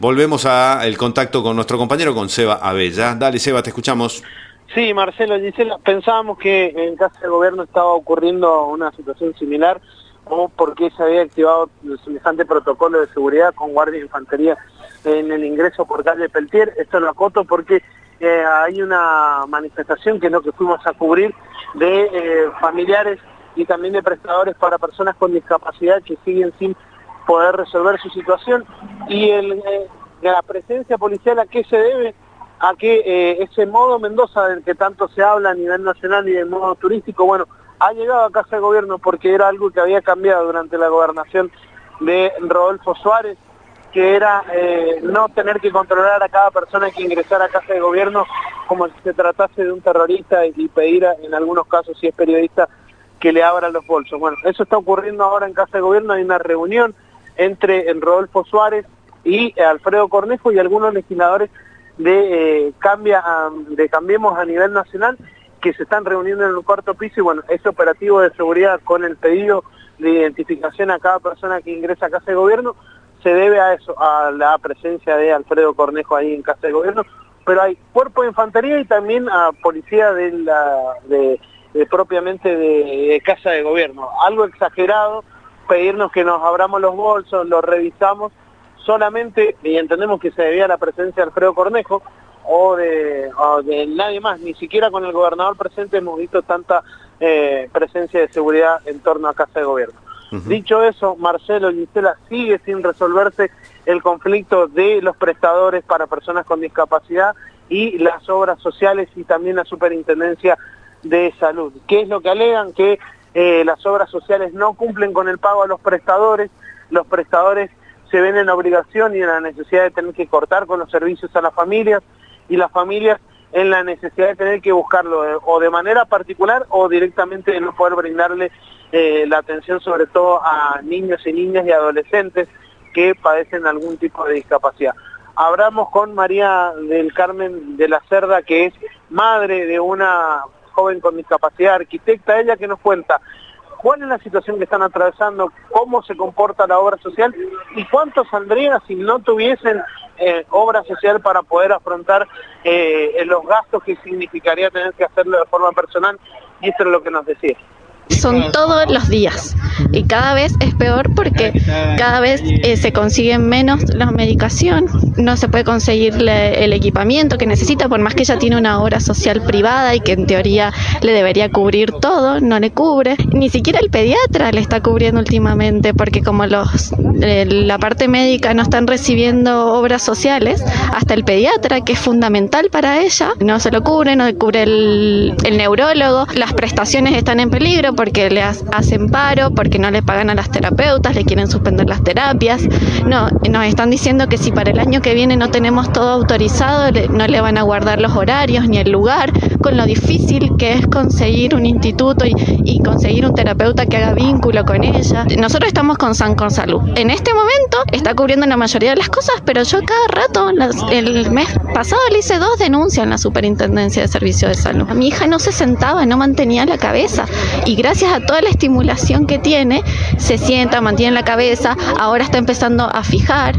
Volvemos a el contacto con nuestro compañero, con Seba Abella. Dale, Seba, te escuchamos. Sí, Marcelo, Gisela, pensábamos que en Casa de Gobierno estaba ocurriendo una situación similar, o porque se había activado el semejante protocolo de seguridad con guardia de infantería en el ingreso por calle Peltier. Esto lo acoto porque hay una manifestación que es lo que fuimos a cubrir de familiares y también de prestadores para personas con discapacidad que siguen sin poder resolver su situación, y la presencia policial, ¿a qué se debe? A que ese modo Mendoza del que tanto se habla a nivel nacional y del modo turístico, bueno, ha llegado a Casa de Gobierno porque era algo que había cambiado durante la gobernación de Rodolfo Suárez, que era no tener que controlar a cada persona que ingresara a Casa de Gobierno como si se tratase de un terrorista y pedir en algunos casos, si es periodista, que le abran los bolsos. Bueno, eso está ocurriendo ahora en Casa de Gobierno. Hay una reunión entre Rodolfo Suárez y Alfredo Cornejo y algunos legisladores de Cambiemos a nivel nacional, que se están reuniendo en el cuarto piso, y bueno, ese operativo de seguridad con el pedido de identificación a cada persona que ingresa a Casa de Gobierno se debe a eso, a la presencia de Alfredo Cornejo ahí en Casa de Gobierno, pero hay cuerpo de infantería y también a policía propiamente de Casa de Gobierno. Algo exagerado pedirnos que nos abramos los bolsos, los revisamos solamente, y entendemos que se debía a la presencia de Alfredo Cornejo o de nadie más. Ni siquiera con el gobernador presente hemos visto tanta presencia de seguridad en torno a Casa de Gobierno. Dicho eso, Marcelo, Gisela, sigue sin resolverse el conflicto de los prestadores para personas con discapacidad y las obras sociales y también la Superintendencia de Salud. ¿Qué es lo que alegan? Que las obras sociales no cumplen con el pago a los prestadores se ven en la obligación y en la necesidad de tener que cortar con los servicios a las familias, y las familias en la necesidad de tener que buscarlo o de manera particular o directamente de no poder brindarle la atención, sobre todo a niños y niñas y adolescentes que padecen algún tipo de discapacidad. Hablamos con María del Carmen de la Cerda, que es madre de una joven con discapacidad, arquitecta, ella, que nos cuenta cuál es la situación que están atravesando, cómo se comporta la obra social y cuánto saldría si no tuviesen obra social para poder afrontar los gastos que significaría tener que hacerlo de forma personal, y eso es lo que nos decía. Son todos los días y cada vez es peor porque cada vez se consiguen menos la medicación, no se puede conseguir el equipamiento que necesita, por más que ella tiene una obra social privada y que en teoría le debería cubrir todo, no le cubre, ni siquiera el pediatra le está cubriendo últimamente, porque como la parte médica no están recibiendo obras sociales, hasta el pediatra, que es fundamental para ella, no se lo cubre, no le cubre el neurólogo, las prestaciones están en peligro porque le hacen paro, porque no le pagan a las terapeutas, le quieren suspender las terapias. No, nos están diciendo que si para el año que viene no tenemos todo autorizado, no le van a guardar los horarios ni el lugar, con lo difícil que es conseguir un instituto y conseguir un terapeuta que haga vínculo con ella. Nosotros estamos con Sancor Salud. En este momento está cubriendo la mayoría de las cosas, pero yo cada rato, el mes pasado le hice 2 denuncias en la Superintendencia de Servicios de Salud. Mi hija no se sentaba, no mantenía la cabeza, y gracias a toda la estimulación que tiene, se sienta, mantiene la cabeza, ahora está empezando a fijar,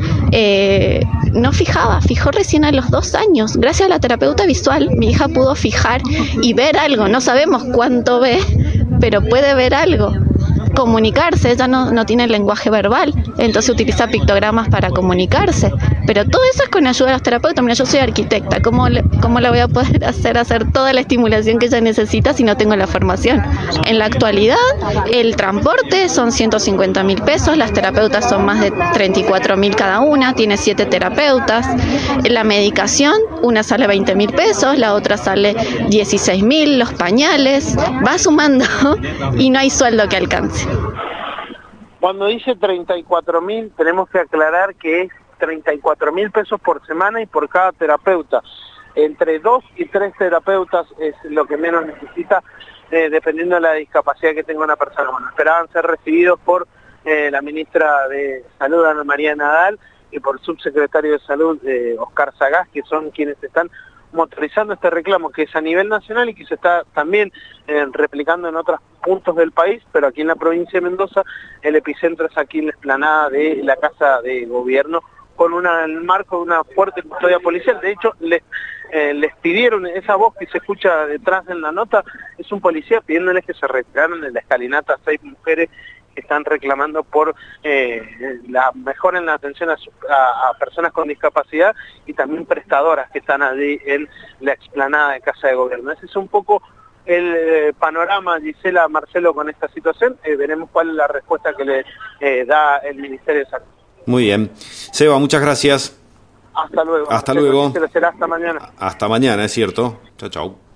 no fijaba, fijó recién a los 2 años, gracias a la terapeuta visual, mi hija pudo fijar y ver algo, no sabemos cuánto ve, pero puede ver algo. Comunicarse, ella no tiene lenguaje verbal, entonces utiliza pictogramas para comunicarse, pero todo eso es con ayuda de los terapeutas. Mira, yo soy arquitecta, ¿cómo la voy a poder hacer toda la estimulación que ella necesita si no tengo la formación? En la actualidad, el transporte son 150.000 pesos, las terapeutas son más de 34.000 cada una, tiene 7 terapeutas, la medicación, una sale 20.000 pesos, la otra sale 16.000, los pañales, va sumando y no hay sueldo que alcance. Cuando dice 34.000, tenemos que aclarar que es 34.000 pesos por semana y por cada terapeuta. Entre 2 y 3 terapeutas es lo que menos necesita, dependiendo de la discapacidad que tenga una persona. Bueno, esperaban ser recibidos por la ministra de Salud, Ana María Nadal, y por el subsecretario de Salud, Oscar Sagás, que son quienes están motorizando este reclamo, que es a nivel nacional y que se está también replicando en otros puntos del país, pero aquí en la provincia de Mendoza el epicentro es aquí en la explanada de la Casa de Gobierno, con el marco de una fuerte custodia policial. De hecho, les pidieron, esa voz que se escucha detrás en la nota, es un policía pidiéndoles que se retiraran de la escalinata 6 mujeres que están reclamando por la mejora en la atención a personas con discapacidad y también prestadoras que están allí en la explanada de Casa de Gobierno. Ese es un poco el panorama, Gisela, Marcelo, con esta situación. Veremos cuál es la respuesta que le da el Ministerio de Salud. Muy bien. Seba, muchas gracias. Hasta luego. Hasta luego. Será hasta mañana. Hasta mañana, es cierto. Chau, chau.